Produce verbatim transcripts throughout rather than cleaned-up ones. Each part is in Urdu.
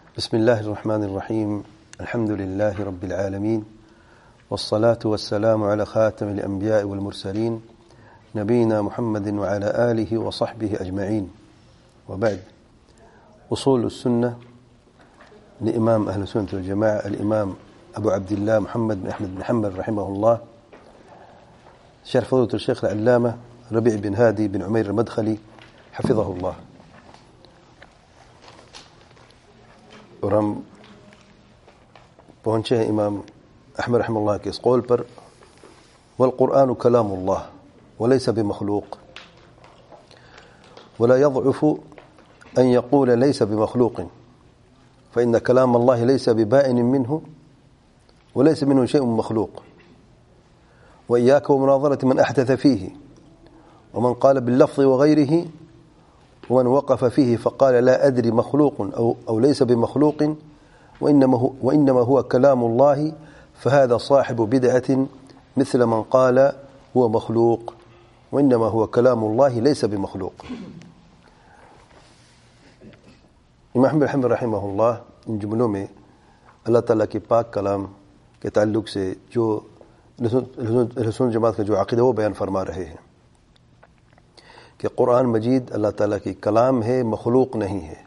بسم الله الرحمن الرحيم. الحمد لله رب العالمين، والصلاة والسلام على خاتم الأنبياء والمرسلين نبينا محمد وعلى آله وصحبه أجمعين. وبعد، أصول السنة لإمام أهل السنة والجماعة الإمام أبو عبد الله محمد بن أحمد بن حنبل رحمه الله، شرح فضيلة الشيخ العلامة ربيع بن هادي بن عمير المدخلي حفظه الله. اور ہم پہنچے ہیں امام احمد رحمہ اللہ کے اس قول پر، والقرآن کلام اللہ وليس بمخلوق ولا يضعف أن يقول ليس بمخلوق، فإن كلام الله ليس ببائن منه وليس منه شيء مخلوق. وإياك ومناظرة من أحدث فيه ومن قال باللفظ وغيره، ومن وقف فيه فقال لا أدري مخلوق أو, أو ليس بمخلوق وإنما هو, وإنما هو كلام الله، فهذا صاحب بدعة مثل من قال هو مخلوق وإنما هو كلام الله ليس بمخلوق. امام احمد بن حنبل رحمہ اللہ ان جملوں میں اللہ تعالیٰ کے پاک کلام کے تعلق سے جو رسول جماعت کا جو عقیدہ وہ بیان فرما رہے ہیں کہ قرآن مجید اللہ تعالیٰ کی کلام ہے، مخلوق نہیں ہے.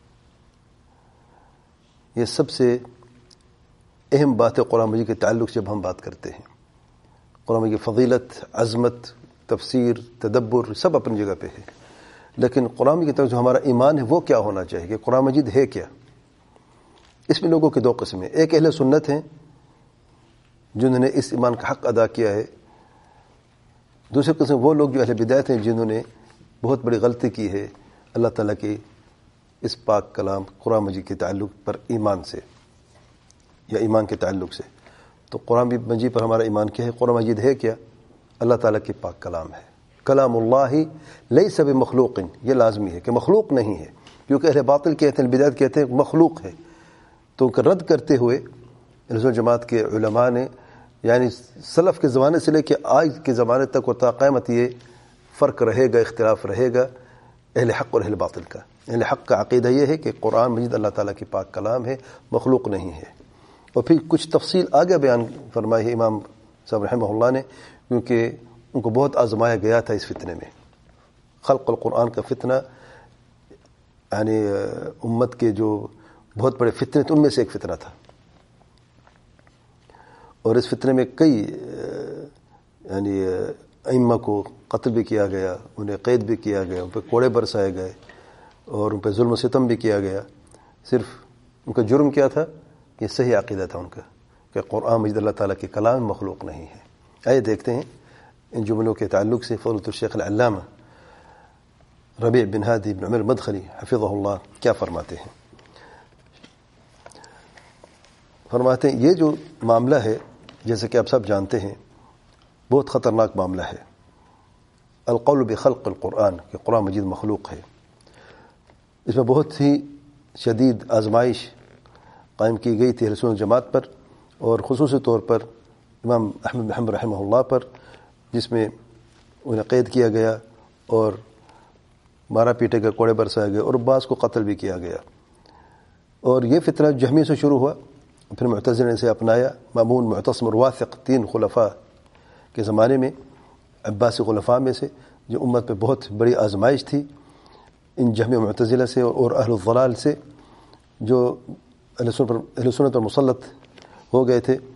یہ سب سے اہم بات ہے قرآن مجید کے تعلق سے. جب ہم بات کرتے ہیں قرآن مجید کی فضیلت، عظمت، تفسیر، تدبر سب اپنی جگہ پہ ہے، لیکن قرآن مجید کی طرف جو ہمارا ایمان ہے وہ کیا ہونا چاہیے کہ قرآن مجید ہے کیا. اس میں لوگوں کے دو قسمیں، ایک اہل سنت ہیں جنہوں نے اس ایمان کا حق ادا کیا ہے، دوسرے قسم وہ لوگ جو اہل بدعت ہیں جنہوں نے بہت بڑی غلطی کی ہے اللہ تعالیٰ کے اس پاک کلام قرآن مجید کے تعلق پر ایمان سے یا ایمان کے تعلق سے. تو قرآن مجید پر ہمارا ایمان کیا ہے؟ قرآن مجید ہے کیا؟ اللہ تعالیٰ کے پاک کلام ہے. کلام اللہ لیس بمخلوق، یہ لازمی ہے کہ مخلوق نہیں ہے، کیونکہ اہل باطل کہتے ہیں، بدعت کہتے ہیں مخلوق ہے. تو رد کرتے ہوئے رسول جماعت کے علماء نے یعنی سلف کے زمانے سے لے کے آج کے زمانے تک اور تا قیامت یہ فرق رہے گا، اختلاف رہے گا اہل حق اور اہل باطل کا. اہل حق کا عقیدہ یہ ہے کہ قرآن مجید اللہ تعالیٰ کی پاک کلام ہے، مخلوق نہیں ہے. اور پھر کچھ تفصیل آگے بیان فرمائی ہے امام صاحب رحمہ اللہ نے، کیونکہ ان کو بہت آزمایا گیا تھا اس فتنے میں. خلق القرآن کا فتنہ یعنی امت کے جو بہت بڑے فتنے تھے ان میں سے ایک فتنہ تھا، اور اس فتنے میں کئی یعنی ائمہ کو قتل بھی کیا گیا، انہیں قید بھی کیا گیا، ان پہ کوڑے برسائے گئے اور ان پہ ظلم و ستم بھی کیا گیا. صرف ان کا جرم کیا تھا؟ یہ صحیح عقیدہ تھا ان کا کہ قرآن مجید اللہ تعالیٰ کے کلام مخلوق نہیں ہے. آئیے دیکھتے ہیں ان جملوں کے تعلق سے فضیلۃ الشیخ العلامہ ربیع بن ہادی بن عمیر المدخلی حفظہ اللہ کیا فرماتے ہیں. فرماتے ہیں یہ جو معاملہ ہے جیسے کہ آپ سب جانتے ہیں بہت خطرناک معاملہ ہے، القول بخلق القرآن، کہ قرآن مجید مخلوق ہے. اس میں بہت ہی شدید آزمائش قائم کی گئی تھی اہل سنت جماعت پر، اور خصوصی طور پر امام احمد بن حنبل رحمہ اللہ پر، جس میں انہیں قید کیا گیا اور مارا پیٹے گئے، کوڑے برسائے گئے اور بعض کو قتل بھی کیا گیا. اور یہ فتنہ جہمیہ سے شروع ہوا، پھر معتزلہ نے اسے اپنایا. مامون، معتصم اور واثق تین خلفاء کے زمانے میں، عباسی خلفاء میں سے، جو امت پہ بہت بڑی آزمائش تھی ان جہمیہ معتزلہ سے اور اہل الضلال سے، جو اہل سنت پر اہل سنت پر مسلط ہو گئے تھے.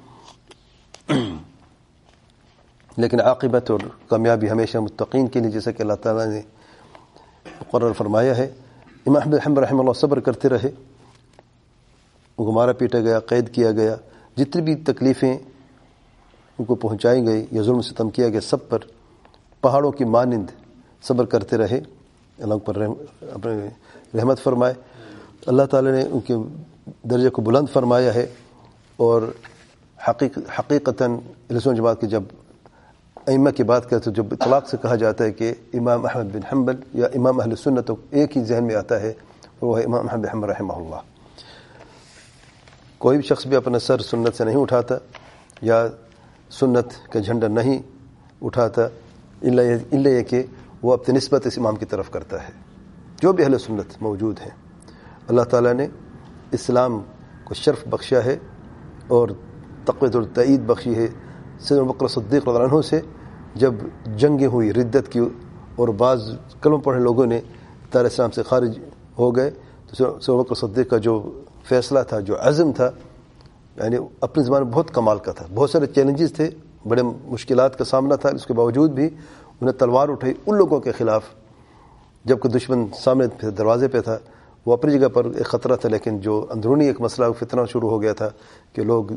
لیکن عاقبت اور کامیابی ہمیشہ متقین کے لیے، جیسا کہ اللہ تعالیٰ نے مقرر فرمایا ہے. امام احمد بن حنبل رحمہ اللہ صبر کرتے رہے، ان کو مارا پیٹا گیا، قید کیا گیا، جتنی بھی تکلیفیں ان کو پہنچائی گئی یا ظلم ستم کیا گیا سب پر پہاڑوں کی مانند صبر کرتے رہے. اللہ پر رحم اپنے رحمت فرمائے. اللہ تعالیٰ نے ان کے درجے کو بلند فرمایا ہے. اور حقیق حقیقتاً رسول جماعت کی جب ائمہ کی بات کرتے جب اطلاق سے کہا جاتا ہے کہ امام احمد بن حنبل یا امام اہل سنت، تو ایک ہی ذہن میں آتا ہے وہ ہے امام احمد بن حنبل رحمہ اللہ. کوئی بھی شخص بھی اپنا سر سنت سے نہیں اٹھاتا یا سنت کا جھنڈا نہیں اٹھاتا الا یہ کہ وہ اپنی نسبت اس امام کی طرف کرتا ہے. جو بھی اہل سنت موجود ہیں، اللہ تعالیٰ نے اسلام کو شرف بخشا ہے اور تقویت اور تائید بخشی ہے سیدنا ابو بکر صدیق رضی اللہ عنہ سے. جب جنگیں ہوئی ردت کی اور بعض کلمہ پڑھنے لوگوں نے دار اسلام سے خارج ہو گئے تو سیدنا ابو بکر صدیق کا جو فیصلہ تھا, جو عزم تھا, یعنی اپنی زبان میں بہت کمال کا تھا. بہت سارے چیلنجز تھے, بڑے مشکلات کا سامنا تھا, اس کے باوجود بھی انہیں تلوار اٹھائی ان لوگوں کے خلاف جبکہ دشمن سامنے دروازے پہ تھا. وہ اپنی جگہ پر ایک خطرہ تھا, لیکن جو اندرونی ایک مسئلہ فتنہ شروع ہو گیا تھا کہ لوگ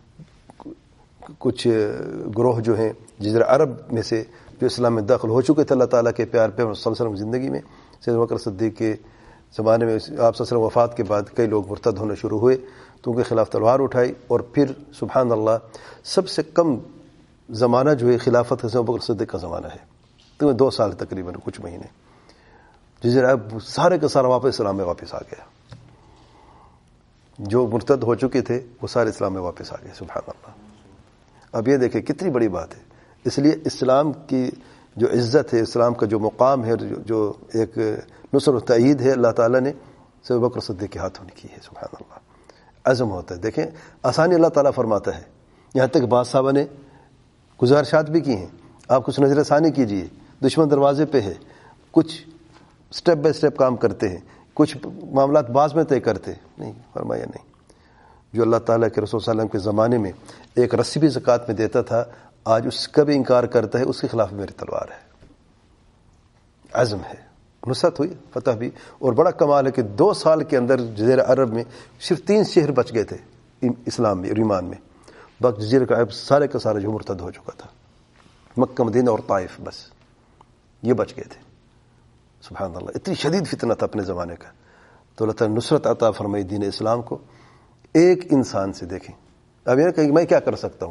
کچھ گروہ جو ہیں جزیرہ عرب میں سے جو اسلام میں داخل ہو چکے تھے اللہ تعالیٰ کے پیار پہ صلی اللہ علیہ وسلم کی زندگی میں, سیدنا ابو بکر صدیق کے زمانے میں آپ صلی اللہ علیہ وسلم وفات کے بعد کئی لوگ مرتد ہونے شروع ہوئے تو ان کے خلاف تلوار اٹھائی. اور پھر سبحان اللہ سب سے کم زمانہ جو ہے خلافت کا سیدنا ابو بکر صدیق کا زمانہ ہے, تو دو سال تقریباً کچھ مہینے. جزیرہ عرب سارے کا سارا واپس اسلام میں واپس آ گیا, جو مرتد ہو چکے تھے وہ سارے اسلام میں واپس آ گئے. سبحان اللہ. اب یہ دیکھیں کتنی بڑی بات ہے. اس لیے اسلام کی جو عزت ہے, اسلام کا جو مقام ہے, جو ایک نصر و تائید ہے, اللہ تعالیٰ نے سیدنا ابو بکر صدیق کے ہاتھوں نے کی ہے. سبحان اللہ. عزم ہوتا ہے. دیکھیں آسانی اللہ تعالیٰ فرماتا ہے. یہاں تک بعض صحابہ نے گزارشات بھی کی ہیں, آپ کچھ نظر ثانی کیجئے, دشمن دروازے پہ ہے, کچھ سٹیپ بائی سٹیپ کام کرتے ہیں, کچھ معاملات بعض میں طے کرتے نہیں. فرمایا نہیں, جو اللہ تعالیٰ کے رسول صلی اللہ علیہ وسلم کے زمانے میں ایک رسی بھی زکوٰۃ میں دیتا تھا, آج اس کا بھی انکار کرتا ہے, اس کے خلاف میری تلوار ہے. عزم ہے. نصرت ہوئی, فتح بھی. اور بڑا کمال ہے کہ دو سال کے اندر جزیرہ عرب میں صرف تین شہر بچ گئے تھے اسلام میں اور ایمان میں, باقی جزیرہ کا عرب سارے کا سارا جو مرتد ہو چکا تھا. مکہ مدینہ اور طائف بس یہ بچ گئے تھے. سبحان اللہ. اتنی شدید فتنہ تھا اپنے زمانے کا, تو اللہ تعالیٰ نصرت عطا فرمائی دین اسلام کو ایک انسان سے. دیکھیں اب یہ کہ میں کیا کر سکتا ہوں,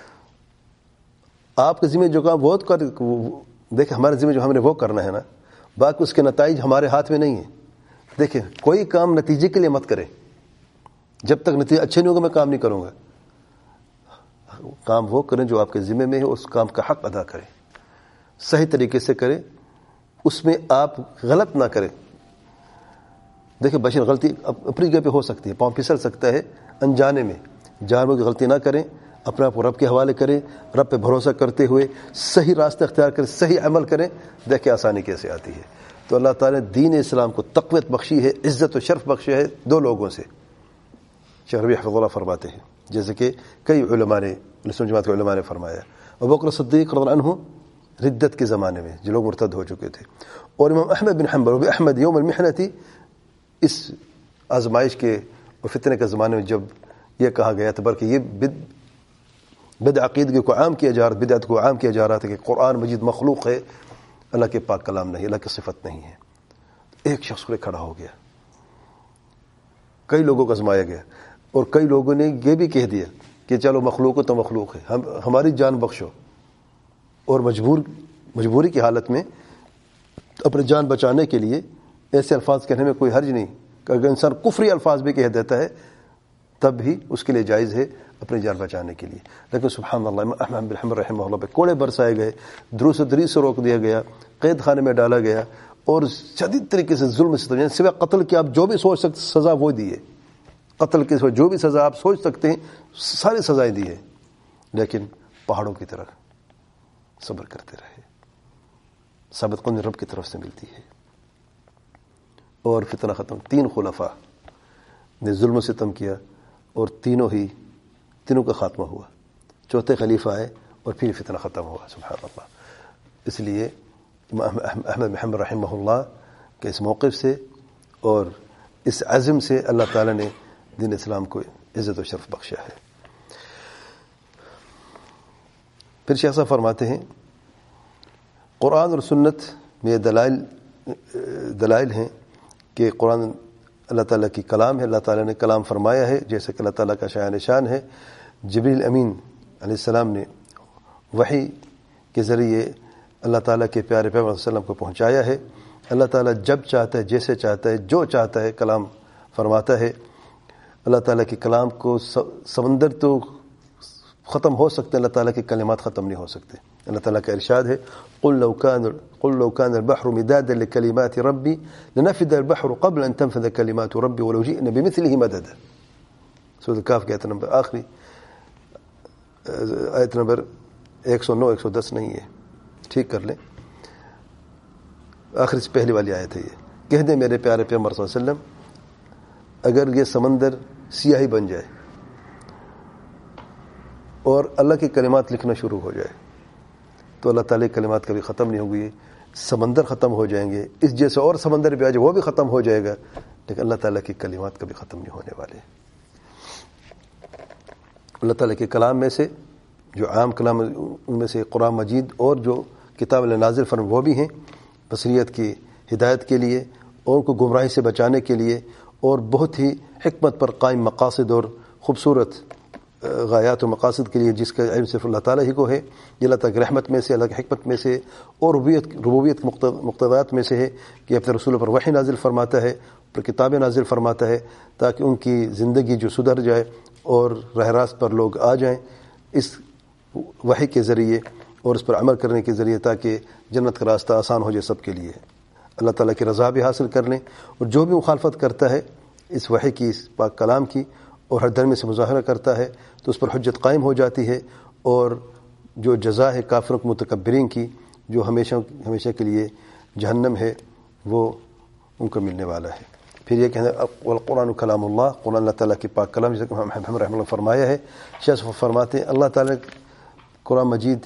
آپ کے ذمہ جو کام بہت کر, دیکھیں ہمارے ذمہ جو ہم نے وہ کرنا ہے نا, باقی اس کے نتائج ہمارے ہاتھ میں نہیں ہیں. دیکھیں کوئی کام نتیجے کے لیے مت کریں, جب تک نتیجہ اچھے نہیں ہوگا میں کام نہیں کروں گا. کام وہ کریں جو آپ کے ذمہ میں ہے, اس کام کا حق ادا کریں, صحیح طریقے سے کریں, اس میں آپ غلط نہ کریں. دیکھیں بشر غلطی اپنی جگہ پہ ہو سکتی ہے, پاؤں پھسل سکتا ہے انجانے میں, جانوں کی غلطی نہ کریں, اپنے آپ کو رب کے حوالے کریں, رب پہ بھروسہ کرتے ہوئے صحیح راستہ اختیار کریں, صحیح عمل کریں. دیکھیں آسانی کیسے آتی ہے. تو اللہ تعالیٰ نے دین اسلام کو تقویت بخشی ہے, عزت و شرف بخشی ہے دو لوگوں سے. شیخ ربیع حفظہ اللہ فرماتے ہیں, جیسے کہ کئی علماء نے, مسلم جماعت کے علماء نے فرمایا, ابو بکر صدیق رضی اللہ عنہ ردت کے زمانے میں جو لوگ مرتد ہو چکے تھے, اور امام احمد بن حنبل بھی احمد یوم المحنہ تھی, اس آزمائش کے اور فتنے کے زمانے میں جب یہ کہا گیا تھا, بلکہ یہ بد بد عقیدگی کو عام کیا جا رہا, بدعت کو عام کیا جا رہا تھا کہ قرآن مجید مخلوق ہے, اللہ کے پاک کلام نہیں, اللہ کی صفت نہیں ہے. ایک شخص کو کھڑا ہو گیا, کئی لوگوں کو آزمایا گیا, اور کئی لوگوں نے یہ بھی کہہ دیا کہ چلو مخلوق ہے تو مخلوق ہے, ہم ہماری جان بخشو, اور مجبور مجبوری کی حالت میں اپنی جان بچانے کے لیے ایسے الفاظ کہنے میں کوئی حرج نہیں. کہ اگر انسان کفری الفاظ بھی کہہ دیتا ہے تب بھی اس کے لیے جائز ہے اپنی جان بچانے کے لیے. لیکن سبحان اللہ احمد بن حنبل رحمہ اللہ پہ کوڑے برسائے گئے, دروس و دریس سے روک دیا گیا, قید خانے میں ڈالا گیا, اور شدید طریقے سے ظلم سے سوائے قتل کی آپ جو بھی سوچ سکتے سزا وہ دی ہے, قتل کے سوائے جو بھی سزا آپ سوچ سکتے ہیں ساری سزائیں دی ہے, لیکن پہاڑوں کی طرح صبر کرتے رہے. ثابت قدمی رب کی طرف سے ملتی ہے, اور فتنہ ختم. تین خلفاء نے ظلم و ستم کیا اور تینوں ہی تینوں کا خاتمہ ہوا. چوتھے خلیفہ آئے اور پھر فتنہ ختم ہوا. سبحان اللہ. اس لیے احمد بن حنبل رحمہ اللہ کے اس موقف سے اور اس عزم سے اللہ تعالیٰ نے دین اسلام کو عزت و شرف بخشا ہے. پھر شیخ صاحب فرماتے ہیں قرآن اور سنت میں دلائل دلائل ہیں کہ قرآن اللہ تعالیٰ کی کلام ہے, اللہ تعالیٰ نے کلام فرمایا ہے, جیسے کہ اللہ تعالیٰ کا شایان شان ہے. جبریل امین علیہ السلام نے وحی کے ذریعے اللہ تعالیٰ کے پیارے پیغمبر صلی اللہ علیہ وسلم کو پہنچایا ہے. اللہ تعالیٰ جب چاہتا ہے, جیسے چاہتا ہے, جو چاہتا ہے کلام فرماتا ہے. اللہ تعالیٰ کے کلام کو سمندر تو ختم ہو سکتے ہیں, اللہ تعالیٰ کے کلمات ختم نہیں ہو سکتے. اللہ تعالیٰ کا ارشاد ہے قل لو كان قل لو كان البحر مدادا لكلمات ربي لنفد البحر قبل ان تنفذ كلمات ربي ولو جئنا بمثله مددا. سورۃ الکہف کی آیت نمبر آخری آیت نمبر ایک سو نو ایک سو دس نہیں ہے، ٹھیک کر لیں، آخری سے پہلی والی آیت ہے یہ. کہہ دیں میرے پیارے پیغمبر صلی اللہ علیہ وسلم اگر یہ سمندر سیاہی بن جائے اور اللہ کی کلمات لکھنا شروع ہو جائے تو اللہ تعالیٰ کی کلمات کبھی ختم نہیں ہوگی، سمندر ختم ہو جائیں گے، اس جیسے اور سمندر بھی آ جائے وہ بھی ختم ہو جائے گا، لیکن اللہ تعالیٰ کی کلمات کبھی ختم نہیں ہونے والے. اللہ تعالیٰ کے کلام میں سے جو عام کلام ان میں سے قرآن مجید اور جو کتاب اللہ نازل فرم وہ بھی ہیں بصیرت کی ہدایت کے لیے اور ان کو گمراہی سے بچانے کے لیے اور بہت ہی حکمت پر قائم مقاصد اور خوبصورت غایات و مقاصد کے لیے جس کا علم صرف اللہ تعالیٰ ہی کو ہے. یہ اللہ تعالیٰ کی رحمت میں سے، اللہ کی حکمت میں سے اور ربوبیت ربوبیت مقتضیات میں سے ہے کہ اپنے رسولوں پر وحی نازل فرماتا ہے، پر کتابیں نازل فرماتا ہے تاکہ ان کی زندگی جو سدھر جائے اور راہ راست پر لوگ آ جائیں اس وحی کے ذریعے اور اس پر عمل کرنے کے ذریعے تاکہ جنت کا راستہ آسان ہو جائے سب کے لیے، اللہ تعالیٰ کی رضا بھی حاصل کر لیں. اور جو بھی مخالفت کرتا ہے اس وحی کی، اس پاک کلام کی، اور ہر درمی سے مظاہرہ کرتا ہے تو اس پر حجت قائم ہو جاتی ہے، اور جو جزا ہے کافروں کے متکبرین کی جو ہمیشہ ہمیشہ کے لیے جہنم ہے وہ ان کو ملنے والا ہے. پھر یہ کہنا والقرآن کلام اللہ، قرآن اللہ تعالیٰ کی پاک کلام جیسے کہ ہم رحمہ اللہ فرمایا ہے. شیخ صاحب فرماتے ہیں اللہ تعالیٰ قرآن مجید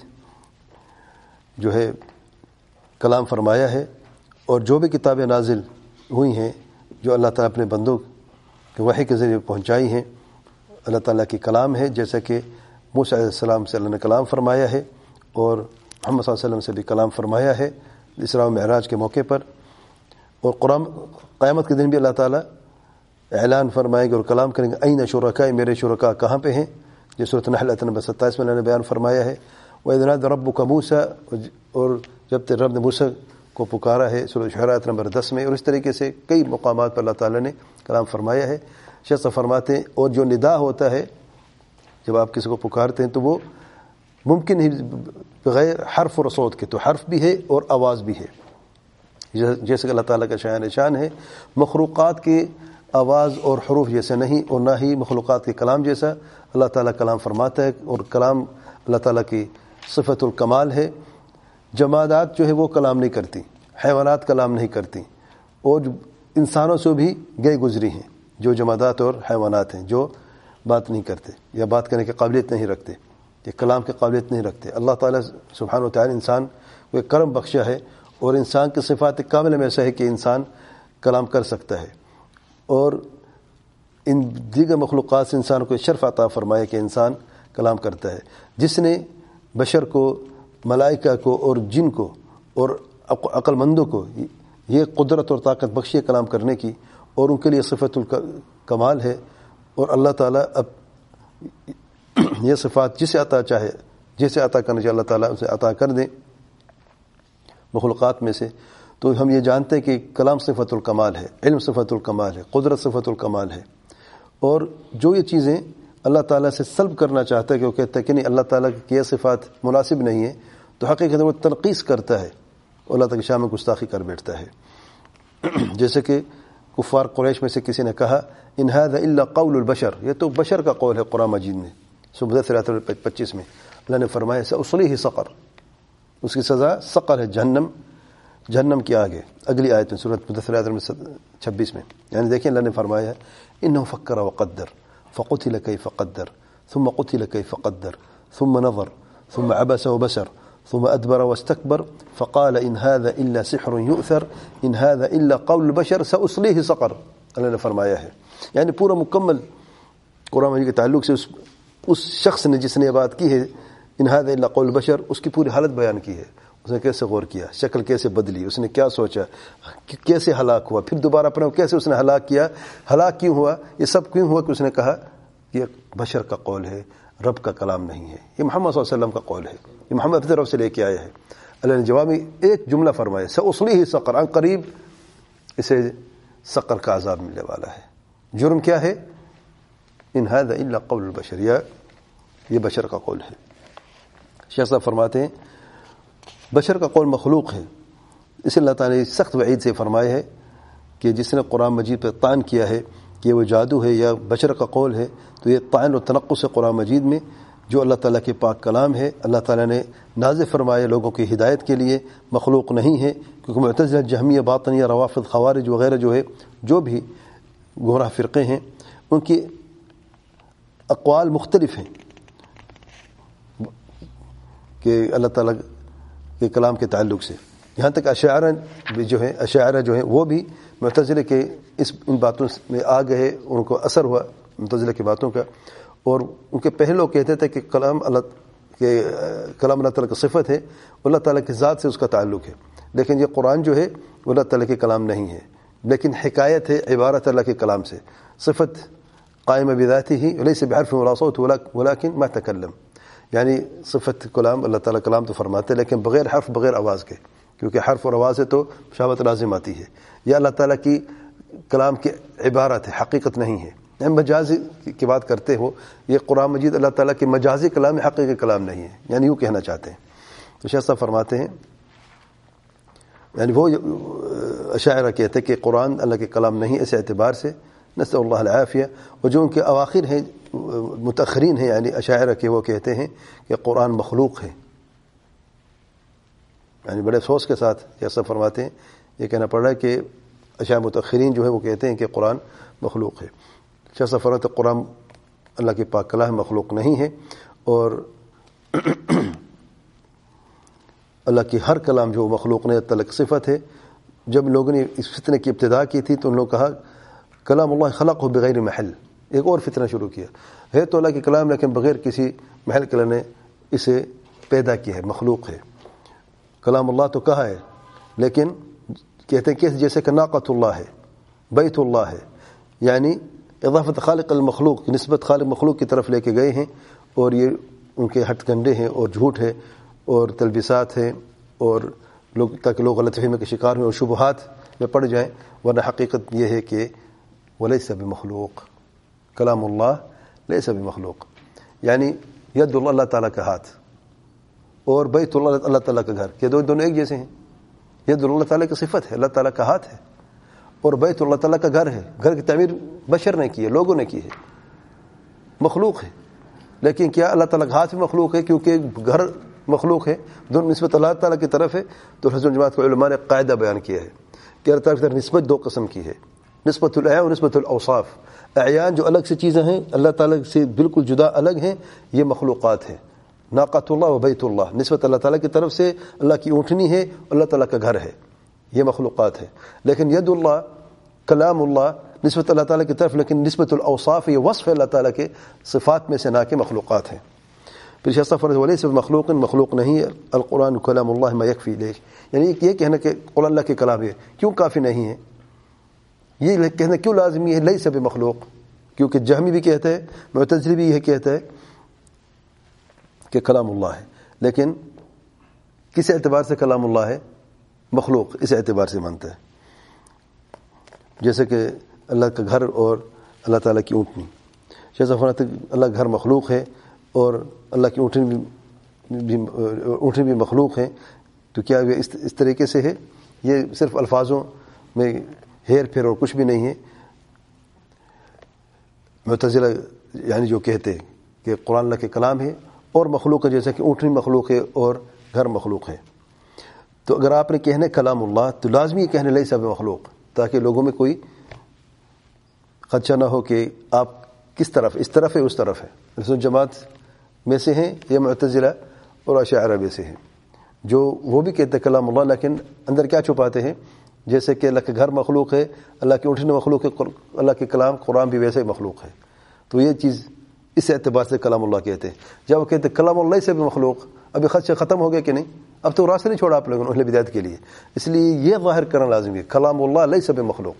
جو ہے کلام فرمایا ہے، اور جو بھی کتابیں نازل ہوئی ہیں جو اللہ تعالیٰ اپنے بندوں کے وحی کے ذریعے پہنچائی ہیں اللہ تعالیٰ کی کلام ہے، جیسا کہ موسیٰ علیہ السلام سے اللہ نے کلام فرمایا ہے اور محمد صلی اللہ علیہ وسلم سے بھی کلام فرمایا ہے اسراء و معراج کے موقع پر. اور قرآن قیامت کے دن بھی اللہ تعالیٰ اعلان فرمائے گا اور کلام کریں گے این شرکاء، میرے شرکاء کہاں پہ ہیں، جو سورۃ النحل آیت نمبر ستائیس میں اللہ نے بیان فرمایا ہے. وَإِذْ نَادَى رَبُّكَ مُوسَىٰ، اور جب تیرے رب نے موسیٰ کو پکارا ہے سورۃ شعراء آیت نمبر دس میں. اور اس طریقے سے کئی مقامات پر اللہ تعالیٰ نے کلام فرمایا ہے. شیخ صاحب فرماتے ہیں اور جو ندا ہوتا ہے جب آپ کسی کو پکارتے ہیں تو وہ ممکن ہی بغیر حرف اور صوت کے، تو حرف بھی ہے اور آواز بھی ہے، جیسے کہ اللہ تعالیٰ کا شان شان ہے. مخلوقات کی آواز اور حروف جیسے نہیں اور نہ ہی مخلوقات کے کلام جیسا اللہ تعالیٰ کلام فرماتا ہے، اور کلام اللہ تعالیٰ کی صفت الکمال ہے. جمادات جو ہے وہ کلام نہیں کرتی، حیوانات کلام نہیں کرتی، اور انسانوں سے بھی گئے گزری ہیں جو جمادات اور حیوانات ہیں جو بات نہیں کرتے یا بات کرنے کی قابلیت نہیں رکھتے یا کلام کی قابلیت نہیں رکھتے. اللہ تعالیٰ سبحانہ و تعالیٰ انسان کو ایک کرم بخشا ہے، اور انسان کی صفات کاملہ میں ایسا ہے کہ انسان کلام کر سکتا ہے، اور ان دیگر مخلوقات سے انسان کو شرف عطا فرمایا کہ انسان کلام کرتا ہے. جس نے بشر کو، ملائکہ کو اور جن کو اور عقل مندوں کو یہ قدرت اور طاقت بخشی ہے کلام کرنے کی، اور ان کے لیے صفت الکمال ہے. اور اللہ تعالیٰ اب یہ صفات جسے عطا چاہے، جسے عطا کرنا چاہے اللہ تعالیٰ اسے عطا کر دیں مخلوقات میں سے. تو ہم یہ جانتے ہیں کہ کلام صفت الکمال ہے، علم صفت الکمال ہے، قدرت صفت الکمال ہے. اور جو یہ چیزیں اللہ تعالیٰ سے سلب کرنا چاہتا ہے کہ وہ کہتا ہے کہ نہیں اللہ تعالیٰ کی یہ صفات مناسب نہیں ہے، تو حقیقت وہ تنقیص کرتا ہے اور اللہ تعالیٰ کی شان میں گستاخی کر بیٹھتا ہے. جیسے کہ کفار قریش میں سے کسی نے کہا ان ھذا الا قول البشر، یہ تو بشر کا قول ہے. قرآن مجید میں سورۃ مدثر پچیس میں اللہ نے فرمایا سأصلیہ سقر، اس کی سزا سقر ہے، جہنم، جہنم کی آگے. اگلی آیت میں سورۃ مدثر آیت چھبیس میں یعنی دیکھیں اللہ نے فرمایا انہ فکر وقدر فقتل کیف قدر ثم قتل کیف قدر ثم نظر ثم عبس وبسر ثم ادبر واستكبر فقال ان هذا الا سحر يؤثر ان هذا الا قول البشر سأصليه سقر. اللہ نے فرمایا ہے یعنی پورا مکمل قرآن مجید کے تعلق سے اس اس شخص نے جس نے یہ بات کی ہے ان هذا الا قول البشر، اس کی پوری حالت بیان کی ہے. اس نے کیسے غور کیا، شکل کیسے بدلی، اس نے کیا سوچا، کیسے ہلاک ہوا، پھر دوبارہ اپنے کیسے اس نے ہلاک کیا، ہلاک کیوں ہوا، یہ سب کیوں ہوا کہ اس نے کہا یہ بشر کا قول ہے، رب کا کلام نہیں ہے، یہ محمد صلی اللہ علیہ وسلم کا قول ہے، یہ محمد اپنی طرف سے لے کے آیا ہے. اللہ نے جواب میں ایک جملہ فرمایا سأصلیہ سقر، عن قریب اسے سقر کا عذاب ملنے والا ہے. جرم کیا ہے؟ ان ھذا الا قول البشر، یا یہ بشر کا قول ہے. شیخ صاحب فرماتے ہیں بشر کا قول مخلوق ہے، اس لیے اللہ تعالیٰ نے سخت وعید سے فرمایا ہے کہ جس نے قرآن مجید پہ طعن کیا ہے کہ وہ جادو ہے یا بشر کا قول ہے، تو یہ طعن و تنقص ہے قرآن مجید میں، جو اللہ تعالیٰ کے پاک کلام ہے، اللہ تعالیٰ نے نازل فرمایا لوگوں کی ہدایت کے لیے، مخلوق نہیں ہے۔ کیونکہ معتزلہ، جہمیہ، باطنیہ، روافض، خوارج وغیرہ جو ہے، جو بھی گمراہ فرقے ہیں، ان کی اقوال مختلف ہیں کہ اللہ تعالیٰ کے کلام کے تعلق سے، یہاں تک اشاعرہ بھی جو ہے اشاعرہ جو ہیں وہ بھی معتزلہ کے اس ان باتوں میں آ گئے، ان کو اثر ہوا معتزلہ کی باتوں کا، اور ان کے پہلے لوگ کہتے تھے کہ کلام اللہ کہ کلام اللہ تعالیٰ کی صفت ہے، اللہ تعالیٰ کی ذات سے اس کا تعلق ہے، لیکن یہ قرآن جو ہے وہ اللہ تعالیٰ کے کلام نہیں ہے، لیکن حکایت ہے، عبارت اللہ کے کلام سے، صفت قائم بذاتی ہی لیس بحرف ولا صوت ولكن ما تکلم، یعنی صفت کلام، اللہ تعالیٰ کلام تو فرماتے ہیں لیکن بغیر حرف، بغیر آواز کے، کیونکہ حرف اور آواز سے تو شابت لازم آتی ہے، یا اللہ تعالیٰ کی کلام کی عبارت ہے، حقیقت نہیں ہے، یعنی مجازی کی بات کرتے ہو، یہ قرآن مجید اللہ تعالیٰ کی مجازی کلام ہے، حقیقی کلام نہیں ہے، یعنی یوں کہنا چاہتے ہیں۔ تو شیخ صاحب فرماتے ہیں، یعنی وہ اشاعرہ کہتے ہیں کہ قرآن اللہ کے کلام نہیں اس اعتبار سے، نسأل اللہ العافیہ، اور جو ان کے اواخر ہیں، متأخرین ہیں یعنی اشاعرہ کے، وہ کہتے ہیں کہ قرآن مخلوق ہے، یعنی بڑے افسوس کے ساتھ یہ سب فرماتے ہیں، یہ کہنا پڑ رہا ہے کہ اشاعرہ متأخرین جو ہے وہ کہتے ہیں کہ قرآن مخلوق ہے۔ شیخ صاحب فرماتے ہیں قرآن اللہ کے پاک کلام مخلوق نہیں ہے، اور اللہ کی ہر کلام جو مخلوق نے تعلق صفت ہے۔ جب لوگوں نے اس فتنے کی ابتدا کی تھی تو ان لوگوں کہا کلام اللہ خلق ہو بغیر محل، ایک اور فتنہ شروع کیا، ہے تو اللہ کے کلام لیکن بغیر کسی محل کے اللہ نے اسے پیدا کیا ہے، مخلوق ہے۔ کلام اللہ تو کہا ہے، لیکن کہتے ہیں کہ جیسے کہ ناقۃ اللہ ہے، بیت اللہ ہے، یعنی اضافت خالق المخلوق، نسبت خالق مخلوق کی طرف لے کے گئے ہیں، اور یہ ان کے ہٹ کنڈے ہیں اور جھوٹ ہے اور تلبیسات ہیں، اور لوگ تاکہ لوگ غلط فہمی کے شکار ہویں اور شبہات میں پڑ جائیں، ورنہ حقیقت یہ ہے کہ ولیس بمخلوق، کلام اللہ لیس بمخلوق، یعنی ید اللہ اللہ تعالیٰ کا ہاتھ اور بیت اللہ اللہ تعالیٰ کا گھر، یہ دونوں ایک جیسے ہیں۔ ید اللہ تعالیٰ کی صفت ہے، اللہ تعالیٰ کا ہاتھ ہے، اور بیت اللہ تعالیٰ کا گھر ہے، گھر کی تعمیر بشر نے کی ہے، لوگوں نے کی ہے، مخلوق ہے، لیکن کیا اللہ تعالیٰ کا ہاتھ بھی مخلوق ہے؟ کیونکہ گھر مخلوق ہے، دونوں نسبت اللہ تعالیٰ کی طرف ہے۔ تو حضرت جماعت کے علماء نے قاعدہ بیان کیا ہے کہ اللہ تعالیٰ کی طرف نسبت دو قسم کی ہے، نسبت الاعیان اور نسبت الاوصاف۔ اعیان جو الگ سے چیزیں ہیں، اللہ تعالیٰ سے بالکل جدا الگ ہیں، یہ مخلوقات ہیں، ناقۃ اللہ و بیت اللہ، نسبت اللہ تعالیٰ کی طرف سے اللہ کی اونٹنی ہے، اللہ تعالیٰ کا گھر ہے، یہ مخلوقات ہے۔ لیکن ید اللہ، کلام اللہ، نسبت اللہ تعالیٰ کی طرف، لیکن نسبت الاوصاف، یہ وصف اللہ تعالیٰ کے صفات میں سے نہ کہ مخلوقات ہیں۔ پھر شیخ صاحب فرماتے ہیں ولیس بمخلوق، مخلوق نہیں ہے، القرآن کلام اللہ ما یکفی لیش، یعنی یہ کہنا کہ قرآن اللہ کے کلام ہے کیوں کافی نہیں ہے، یہ کہنا کیوں لازمی ہے لیس بمخلوق؟ کیونکہ جہمی بھی کہتا ہے، معتزلی بھی یہ کہتا ہے کہ کلام اللہ ہے، لیکن کس اعتبار سے کلام اللہ ہے؟ مخلوق، اس اعتبار سے مانتا ہے، جیسے کہ اللہ کا گھر اور اللہ تعالیٰ کی اونٹنی۔ شیخ صاحب فرماتے ہیں اللہ کا گھر مخلوق ہے اور اللہ کی اونٹنی بھی اونٹنی بھی مخلوق ہے، تو کیا یہ اس اس طریقے سے ہے؟ یہ صرف الفاظوں میں ہیر پھیر اور کچھ بھی نہیں ہے۔ معتزلہ یعنی جو کہتے ہیں کہ قرآن اللہ کے کلام ہے اور مخلوق ہے، جیسا کہ اونٹنی مخلوق ہے اور گھر مخلوق ہے، تو اگر آپ نے کہنا کلام اللہ تو لازمی یہ کہنے لیس بمخلوق، تاکہ لوگوں میں کوئی خدشہ نہ ہو کہ آپ کس طرف، اس طرف ہے اس طرف ہے، رسول جماعت میں سے ہیں یا معتزلہ اور اشاعرہ میں سے ہیں، جو وہ بھی کہتے ہیں کلام اللہ لیکن اندر کیا چھپاتے ہیں، جیسے کہ اللہ کے گھر مخلوق ہے، اللہ کی اونٹنی مخلوق ہے، اللہ کے کلام قرآن بھی ویسے ہی مخلوق ہے، تو یہ چیز اس اعتبار سے کلام اللہ کہتے ہیں۔ جب وہ کہتے ہیں کلام اللہ سے بھی مخلوق، ابھی خدشہ ختم ہو گیا کہ نہیں؟ اب تو راستہ نہیں چھوڑا آپ لوگوں نے اہل بدعت کے لیے، اس لیے یہ ظاہر کرنا لازمی ہے کلام اللہ لیس بمخلوق،